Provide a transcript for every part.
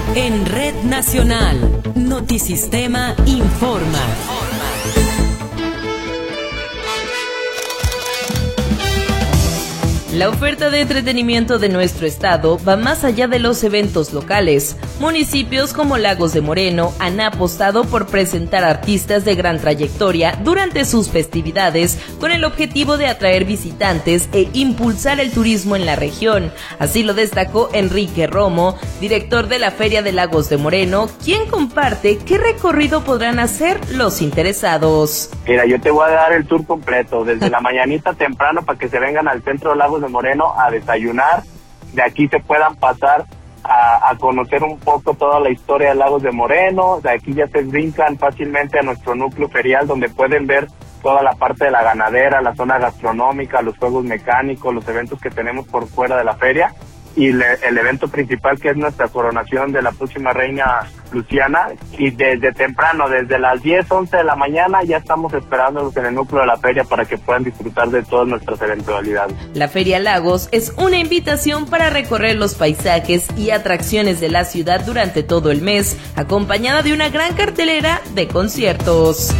En Red Nacional, Notisistema informa. La oferta de entretenimiento de nuestro estado va más allá de los eventos locales. Municipios como Lagos de Moreno han apostado por presentar artistas de gran trayectoria durante sus festividades con el objetivo de atraer visitantes e impulsar el turismo en la región. Así lo destacó Enrique Romo, director de la Feria de Lagos de Moreno, quien comparte qué recorrido podrán hacer los interesados. Mira, yo te voy a dar el tour completo, desde la mañanita temprano para que se vengan al centro de Lagos de Moreno a desayunar. De aquí se puedan pasar a conocer un poco toda la historia de Lagos de Moreno. De aquí ya se brincan fácilmente a nuestro núcleo ferial, donde pueden ver toda la parte de la ganadera, la zona gastronómica, los juegos mecánicos, los eventos que tenemos por fuera de la feria. Y el evento principal, que es nuestra coronación de la próxima reina Luciana, y desde temprano, desde las 10, 11 de la mañana, ya estamos esperándolos en el núcleo de la feria para que puedan disfrutar de todas nuestras eventualidades. La Feria Lagos es una invitación para recorrer los paisajes y atracciones de la ciudad durante todo el mes, acompañada de una gran cartelera de conciertos.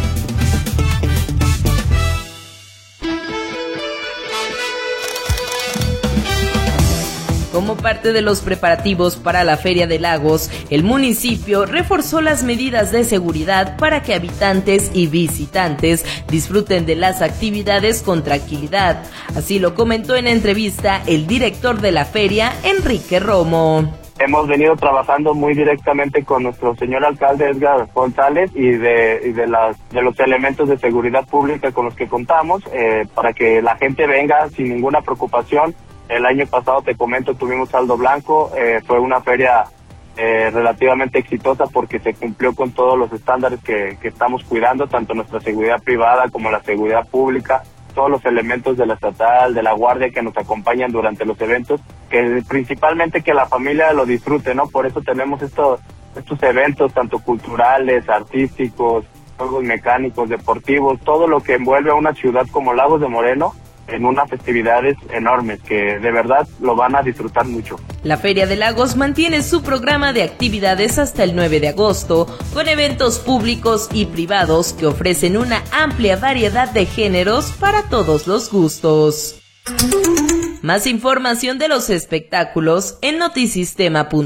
Como parte de los preparativos para la Feria de Lagos, el municipio reforzó las medidas de seguridad para que habitantes y visitantes disfruten de las actividades con tranquilidad. Así lo comentó en entrevista el director de la feria, Enrique Romo. Hemos venido trabajando muy directamente con nuestro señor alcalde Edgar González y de los elementos de seguridad pública con los que contamos, para que la gente venga sin ninguna preocupación. El año pasado, te comento, tuvimos saldo blanco, fue una feria relativamente exitosa porque se cumplió con todos los estándares que estamos cuidando, tanto nuestra seguridad privada como la seguridad pública, todos los elementos de la estatal, de la guardia que nos acompañan durante los eventos, que principalmente que la familia lo disfrute, ¿no? Por eso tenemos estos eventos, tanto culturales, artísticos, juegos mecánicos, deportivos, todo lo que envuelve a una ciudad como Lagos de Moreno en unas festividades enormes que de verdad lo van a disfrutar mucho. La Feria de Lagos mantiene su programa de actividades hasta el 9 de agosto, con eventos públicos y privados que ofrecen una amplia variedad de géneros para todos los gustos. Más información de los espectáculos en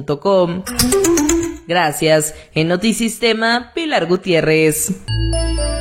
notisistema.com. Gracias. En Notisistema, Pilar Gutiérrez.